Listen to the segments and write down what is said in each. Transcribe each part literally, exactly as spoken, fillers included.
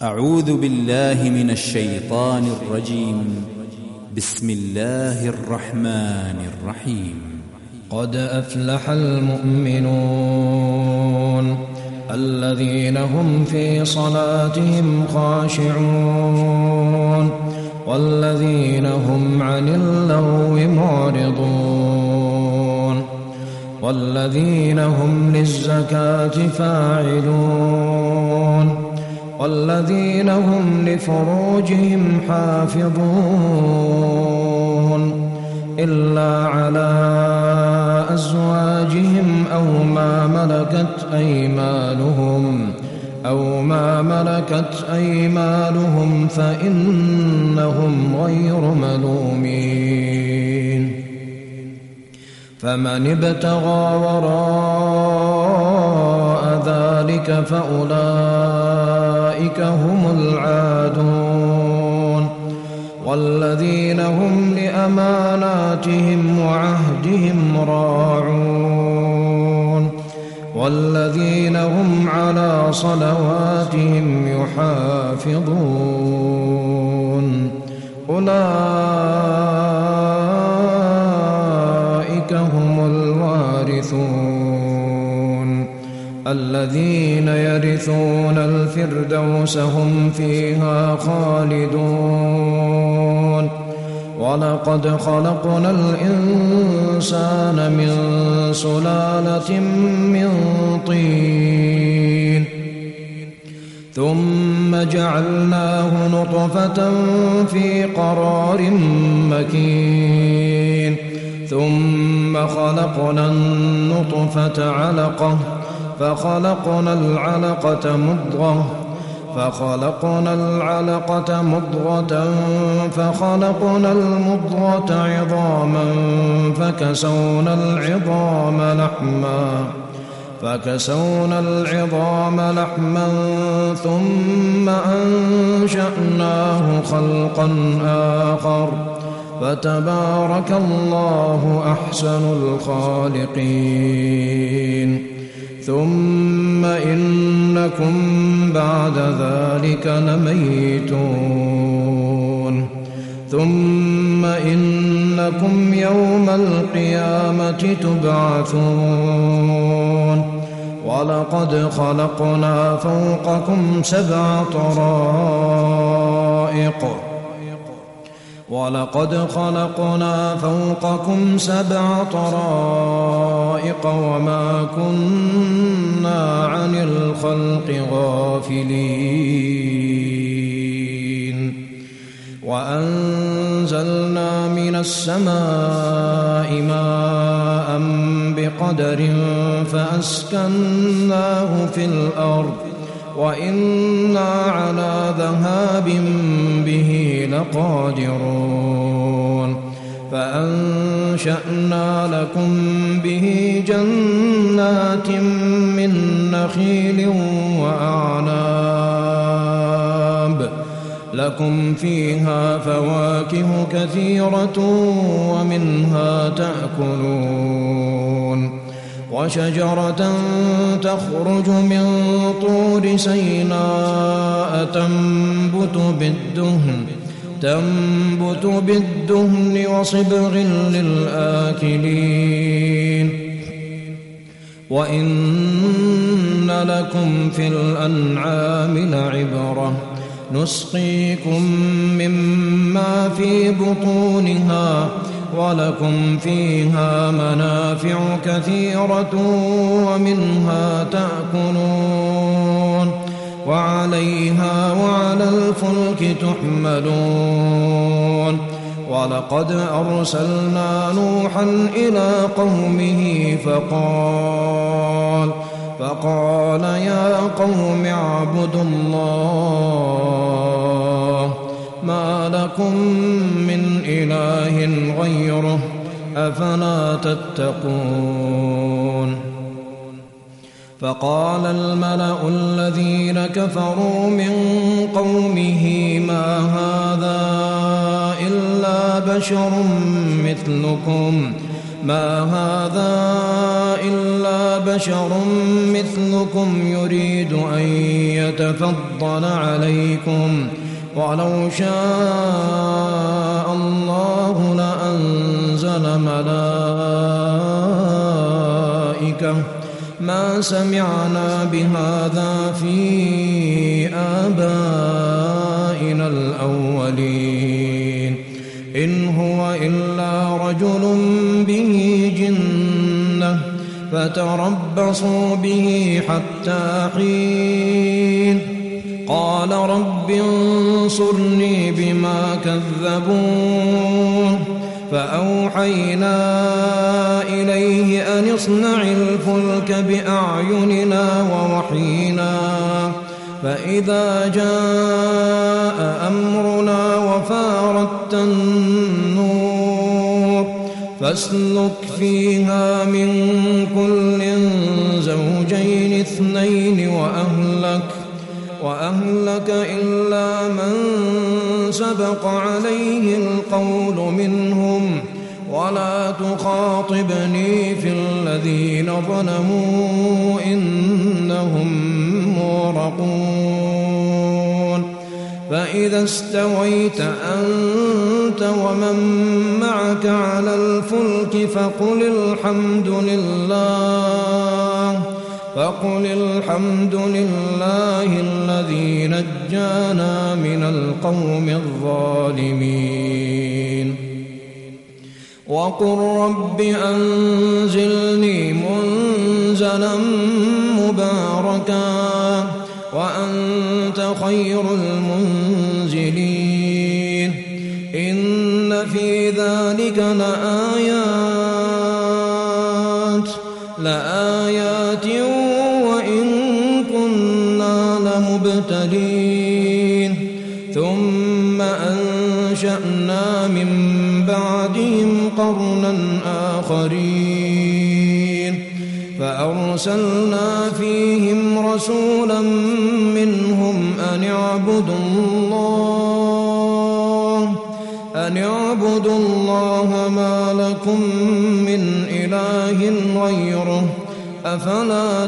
أعوذ بالله من الشيطان الرجيم. بسم الله الرحمن الرحيم. قد أفلح المؤمنون الذين هم في صلاتهم خاشعون والذين هم عن اللغو معرضون والذين هم للزكاة فاعلون والذين هم لفروجهم حافظون إلا على أزواجهم أو ما ملكت أيمانهم أو ما ملكت أيمانهم فإنهم غير ملومين. فمن ابتغى وراء ذلك فأولئك هم العادون والذين هم لأماناتهم وعهدهم راعون والذين هم على صلواتهم يحافظون أولئك هم الوارثون الذين يرثون الفردوس هم فيها خالدون. ولقد خلقنا الإنسان من سلالة من طين ثم جعلناه نطفة في قرار مكين ثم خلقنا النطفة علقة فخلقنا العلقة مضغة فخلقنا العلقة مضغة فخلقنا المضغة عظاما فكسونا العظام لحما فكسونا العظام لحما ثم أنشأناه خلقا آخر فتبارك الله أحسن الخالقين. ثم إنكم بعد ذلك لميتون ثم إنكم يوم القيامة تبعثون. ولقد خلقنا فوقكم سبع طرائق ولقد خلقنا فوقكم سبع طرائق وما كنا عن الخلق غافلين. وأنزلنا من السماء ماء بقدر فأسكناه في الأرض وإنا على ذهاب به لقادرون. فأنشأنا لكم به جنات من نخيل وأعناب لكم فيها فواكه كثيرة ومنها تأكلون. وشجرة تخرج من طور سيناء تنبت بالدهن تنبت بالدهن وصبغ للآكلين. وإن لكم في الأنعام لعبرة نسقيكم مما في بطونها ولكم فيها منافع كثيرة ومنها تأكلون وعليها وعلى الفلك تحملون. ولقد أرسلنا نوحا إلى قومه فقال فقال يا قوم اعبدوا الله ما لكم من إله غيره أفلا تتقون. فقال الملأ الذين كفروا من قومه ما هذا إلا بشر مثلكم ما هذا إلا بشر مثلكم يريد أن يتفضل عليكم ولو شاء الله لأنزل ملائكة ما سمعنا بهذا في آبائنا الأولين إن هو إلا رجل به جنة فتربصوا به حتى حين قال رب انصرني بما كذبون فأوحينا إليه أن اصنع الفلك بأعيننا ووحينا فإذا جاء أمرنا وفارت النور فاسلك فيها من كل زوجين اثنين وأهلك وأهلك إلا من سبق عليه القول منهم ولا تخاطبني في الذين ظلموا إنهم مغرقون فإذا استويت أنت ومن معك على الفلك فقل الحمد لله فقل الحمد لله الذي نجانا من القوم الظالمين وقل رب أنزلني منزلا مباركا وأنت خير المنزلين إن في ذلك لآيات لآيات وإن كنا لمبتلين ثم أنشأنا من بعدهم قرنا آخرين فأرسلنا فيهم رسولا منهم أن اعبدوا الله أن اعبدوا الله ما لكم من إله غيره أفلا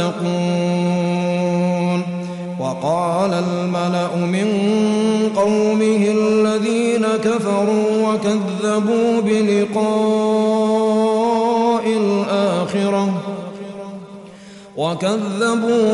تتقون وقال الملأ من قومه الذين كفروا وكذبوا بلقاء الآخرة وكذبوا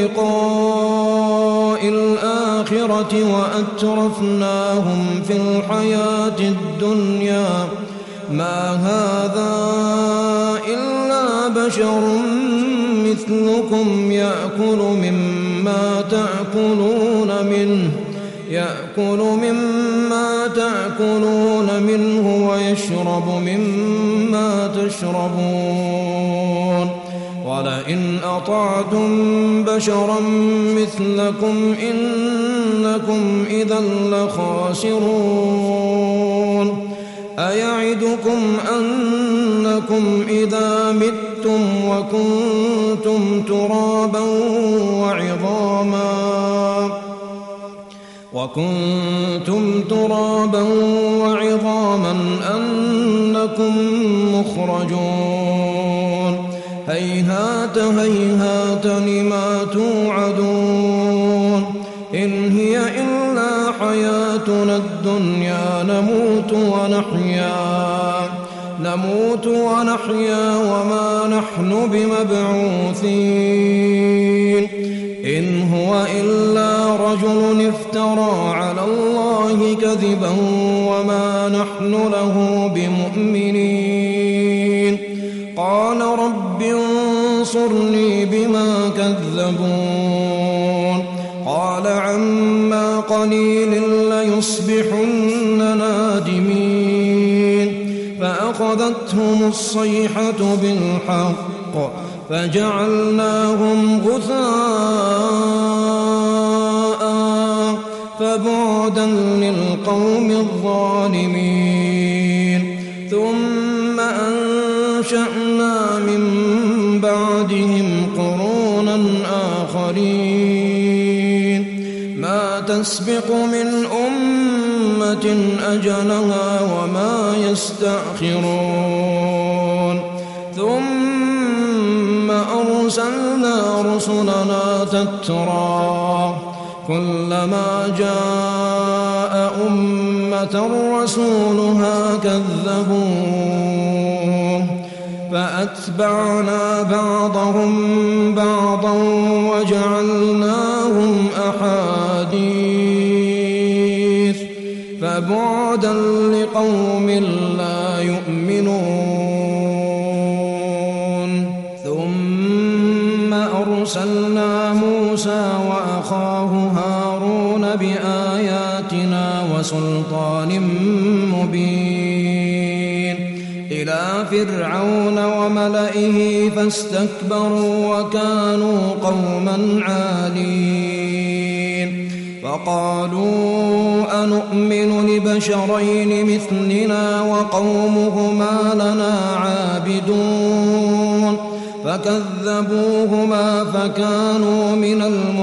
بلقاء الآخرة وأترفناهم في الحياة الدنيا ما هذا إلا بشر مثلكم يأكل مما تأكلون منه يأكل مما تأكلون منه ويشرب مما تشربون ولئن أطعتم بشرا مثلكم إنكم إذا لخاسرون أيعدكم أنكم إذا متم وكنتم ترابا وعظاما وكنتم ترابا وعظاما أنكم مخرجون هيهات هيهات لما توعدون إن هي إلا حياتنا الدنيا نموت ونحيا نموت ونحيا وما نحن بمبعوثين إن هو إلا رجل افترى على الله كذبا وما نحن له بمؤمنين قال رب انصرني بما كذبون قال عما قليل ليصبحن نادمين فأخذتهم الصيحة بالحق فجعلناهم غثاء فبعدا للقوم الظالمين ثم أنشأنا من بعدهم قرونا آخرين ما تسبق من أمة أجلها وما يستأخرون ثم أرسلنا رسلنا تترى كلما جاء أمة رسولها كذبوه فأتبعنا بعضهم بعضا وجعلناهم أحاديث فبعدا لقوم لا يؤمنون ثم أرسلنا موسى وأخاه هارون بآياتنا وسلطان مبين إلى فرعون وملئه فاستكبروا وكانوا قوما عالين فقالوا أنؤمن لبشرين مثلنا وقومهما لنا عابدون فكذبوهما فكانوا من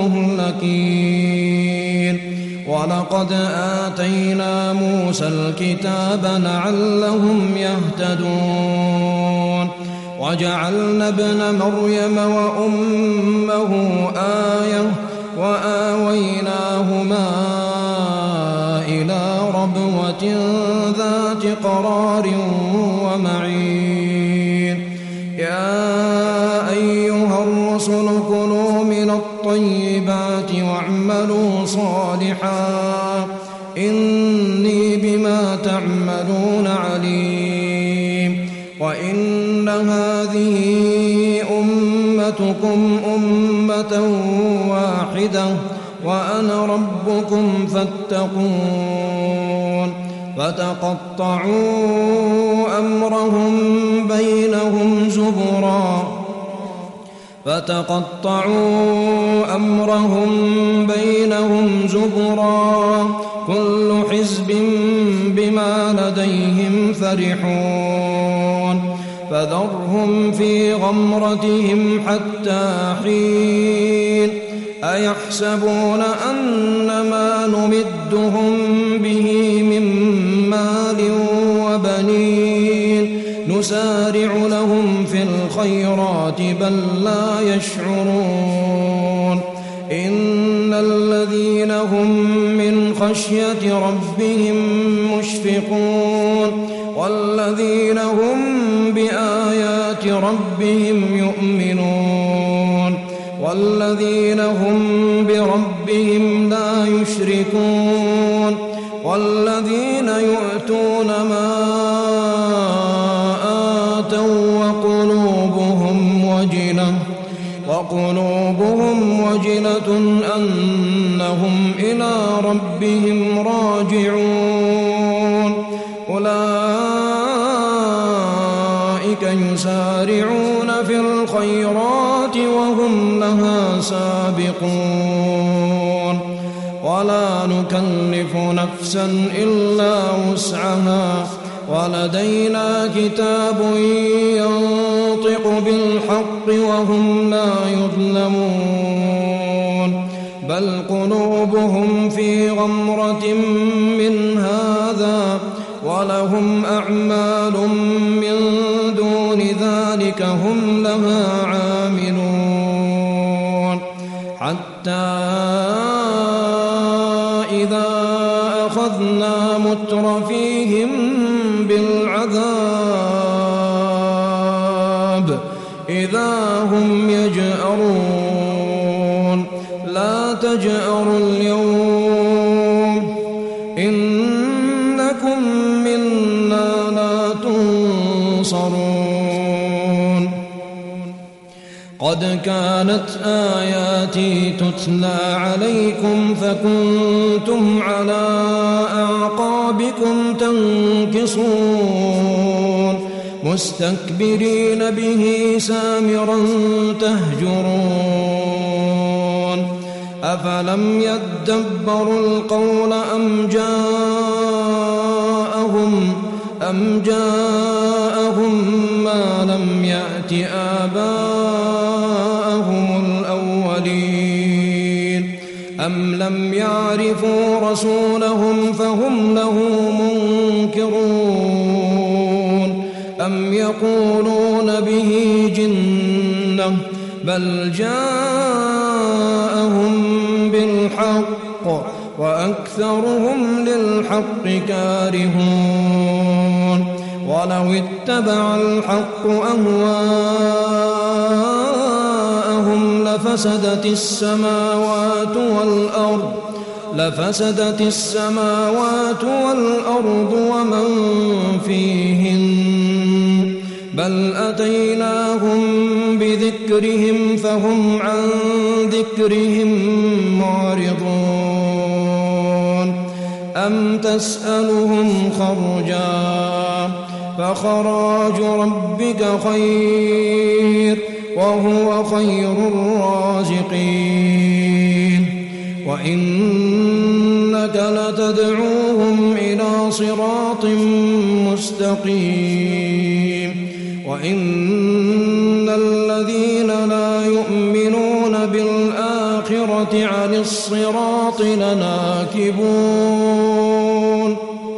المهلكين ولقد آتينا موسى الكتاب لعلهم يهتدون وجعلنا ابن مريم وأمه آية وآويناهما إلى ربوة ذات قرار ومعين يا أيها الرسل كلوا من الطيبات واعملوا صالحا إني بما تعملون عليم وإن هذه أمتكم أمة واحدة وأنا ربكم فاتقون فتقطعوا أمرهم بينهم زبرا فتقطعوا أمرهم بينهم زبرا كل حزب بما لديهم فرحون فذرهم في غمرتهم حتى حين أيحسبون أن ما نمدهم به من مال وبنين نسارع لهم في الخيرات بل لا يشعرون إن الذين هم من خشية ربهم مشفقون والذين هم بآيات ربهم يؤمنون والذين هم بربهم لا يشركون والذين يؤتون ما آتوا وقلوبهم وجلة وقلوبهم وجلة أنهم إلى ربهم راجعون أولئك يسارعون في الخيرات وهم لها سابقون ولا نكلف نفسا إلا وسعها ولدينا كتاب ينطق بالحق وهم لا يظلمون بل قلوبهم في غمرة من هذا ولهم أعمال من دون ذلك هم لها عاملون حتى إذا أخذنا مترفيهم بالعذاب إذا هم يجأرون لا تجأروا اليوم إنكم منا لا تنصرون قد كانت آياتي تتلى عليكم فكنتم على أعقابكم تنكصون مستكبرين به سامرا تهجرون أفلم يدبروا القول أم جاءهم أم جاءهم ما لم يأت آباءهم الأولين أم لم يعرفوا رسولهم فهم له منكرون أم يقولون به جنة بل جاءهم بالحق وأكثرهم للحق كارهون ولو اتبع الحق أهواءهم لفسدت السماوات والأرض لفسدت السماوات والأرض ومن فيهن بل أتيناهم بذكرهم فهم عن ذكرهم معرضون أم تسألهم خرجا فخراج ربك خير وهو خير الرازقين وإنك لتدعوهم إلى صراط مستقيم وإن الذين لا يؤمنون بالآخرة عن الصراط لناكبون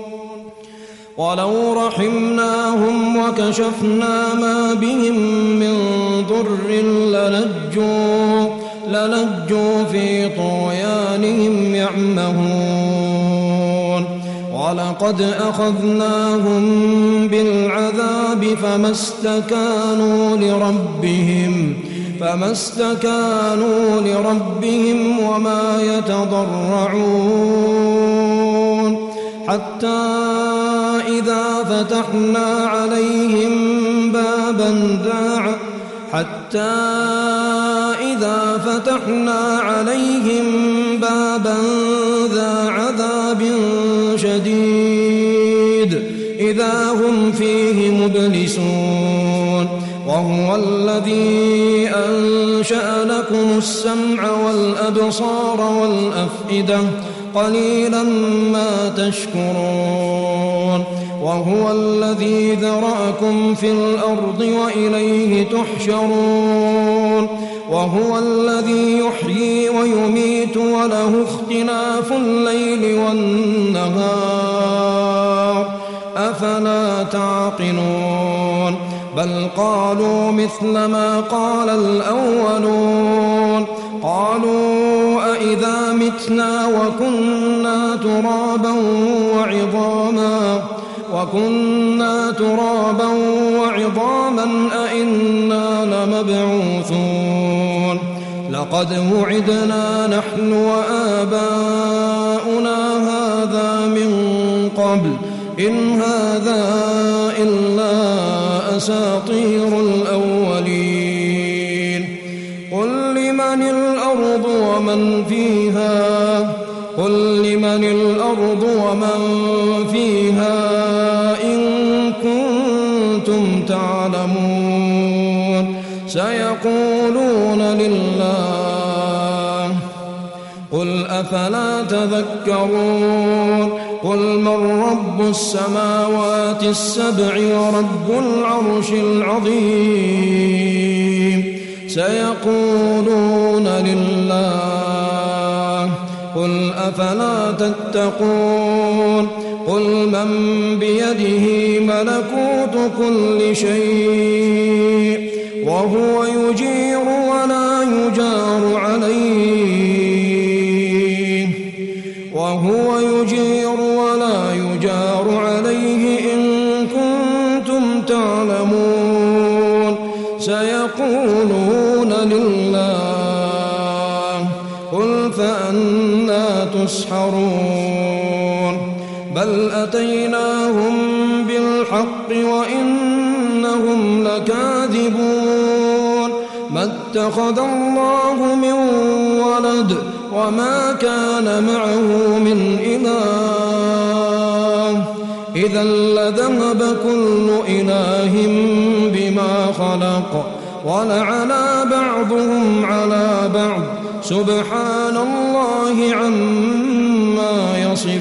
ولو رحمناهم وكشفنا ما بهم من ضر للجوا للجوا في طغيانهم يعمهون ولقد أخذناهم بالعذاب فما استكانوا لربهم فما استكانوا لربهم وما يتضرعون حتى إذا فتحنا عليهم بابا ذا حتى إذا فتحنا عليهم بابا ذا عذاب شديد إذا هم فيه مبلسون وهو الذي أنشأ لكم السمع والأبصار والأفئدة قليلا ما تشكرون وهو الذي ذرأكم في الأرض وإليه تحشرون وهو الذي يحيي ويميت وله اختلاف الليل والنهار أفلا تعقلون بل قالوا مثل ما قال الأولون قالوا أئذا متنا وكنا ترابا وعظاما وكنا ترابا وعظاما أئنا لمبعوثون لقد وعدنا نحن وآباؤنا هذا من قبل إن هذا إلا أساطير الأولين قل لمن الأرض ومن فيها قل لمن الأرض ومن فيها إن كنتم تعلمون سيقولون لله قل أفلا تذكرون قل من رب السماوات السبع ورب العرش العظيم سيقولون لله قل أفلا تتقون قل من بيده ملكوت كل شيء وهو يجير ولا يجار عليه وهو يجير ولا يجار عليه إن كنتم تعلمون سيقولون لله قل فأنى تسحرون بل أتيناهم بالحق وإنهم لكاذبون ما اتخذ الله من ولد وما كان معه من إله إذا لذهب كل إله بما خلق ولعلى بعضهم على بعض سبحان الله عما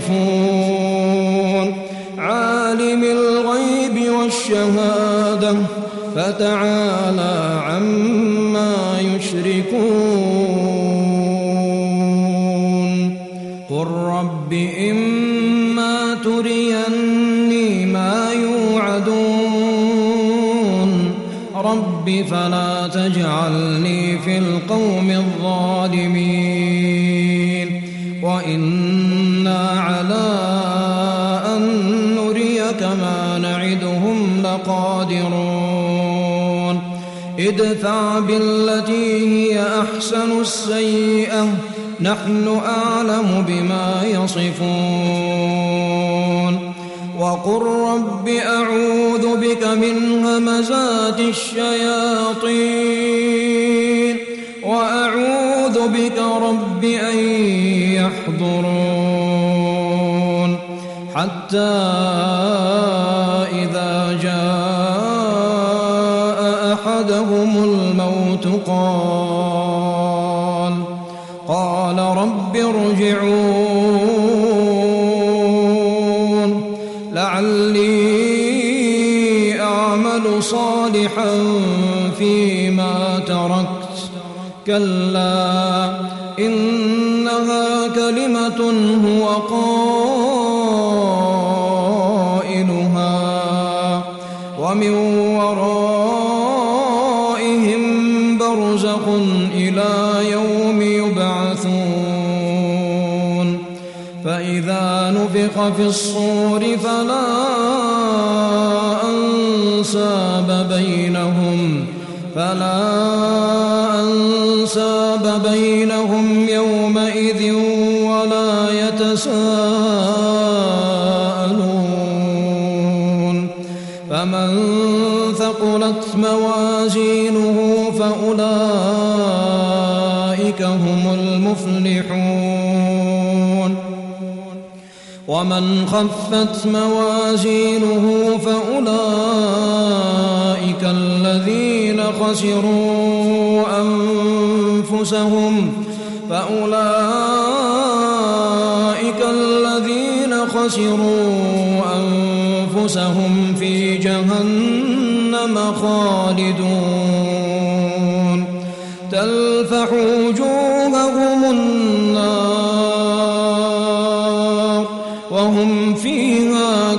يصفون عالم الغيب والشهادة فتعالى عما يشركون قل رب إما تريني ما يوعدون رب رب فلا تجعلني في القوم الظالمين وإنا على أن نريك ما نعدهم لقادرون ادفع بالتي هي أحسن السيئة نحن أعلم بما يصفون وقل رب أعوذ بك من همزات الشياطين وأعوذ بك رب أن يحضرون حتى إذا جاء أحدهم الموت قال قال رب ارجعون لعلي أعمل صالحا فيما تركت كلا إنها كلمة هو قائلها ومن ورائهم برزخ إلى يوم يبعثون فإذا نفخ في الصور فلا أنساب بينهم فلا أنساب بينهم يومئذ ولا يتساءلون فمن ثقلت موازينه فأولئك هم المفلحون ومن خفت موازينه فأولئك الذين خسروا أنفسهم فأولئك الذين خسروا أنفسهم في جهنم خالدون تلفح وجوههم النار وهم فيها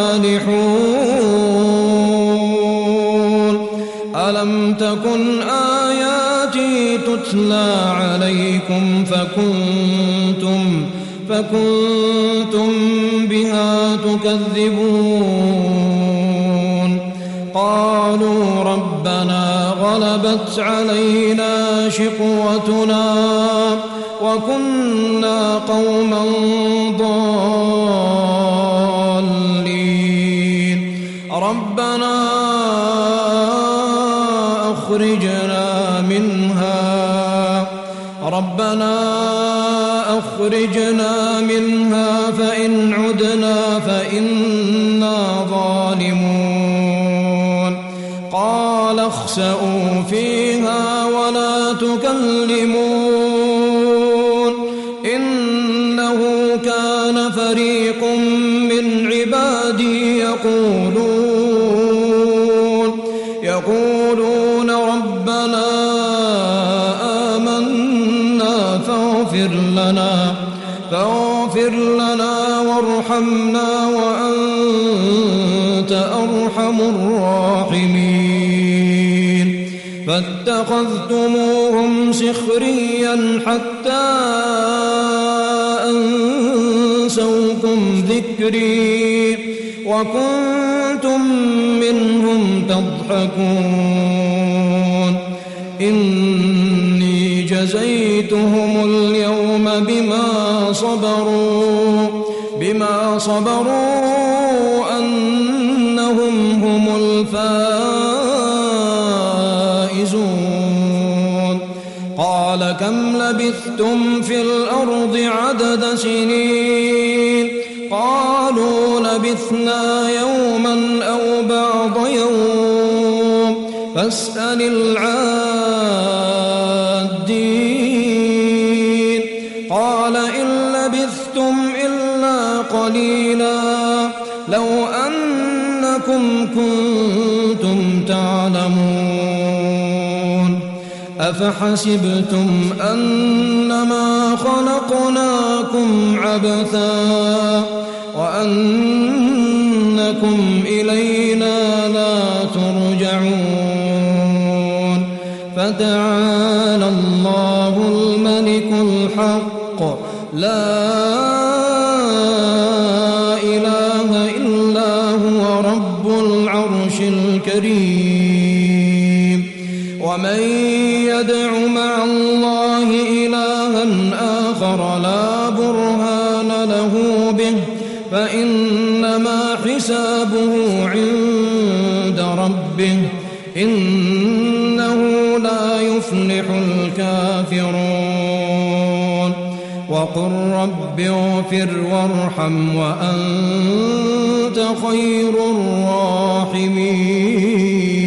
كالحون ألم تكن آياتي تتلى عليكم فكنتم فكنتم بها تكذبون قالوا ربنا غلبت علينا شقوتنا وكنا قوما ضالين ربنا أخرجنا منها ربنا أخرجنا منها فإن عدنا فإنا ظالمون قال اخسئوا فيها ولا تكلمون إنه كان فريق من عبادي يقولون يقولون ربنا آمنا فاغفر لنا فاغفر لنا وارحمنا وأنت أرحم الراحمين فاتخذتموهم سخريا حتى أنسوكم ذكري وكنتم منهم تضحكون إني جزيتهم اليوم بما صبروا بما صبروا أنهم هم الفائزون قال كم لبثتم في الأرض عدد سنين قالوا لبثنا يوما أو بعض يوم فاسأل العادين قال إن لبثتم إلا قليلا لو أنكم كنتم تعلمون أفحسبتم أنما خلقناكم عبثا وأنكم إلينا لا ترجعون فتعالى الله الملك الحق لا إله إلا هو رب العرش الكريم ومن يدع مع الله إلها آخر لا برهان له به فإنما حسابه عند ربه إنه لا يفلح الكافرون وقل رب اغفر وارحم وأنت خير الراحمين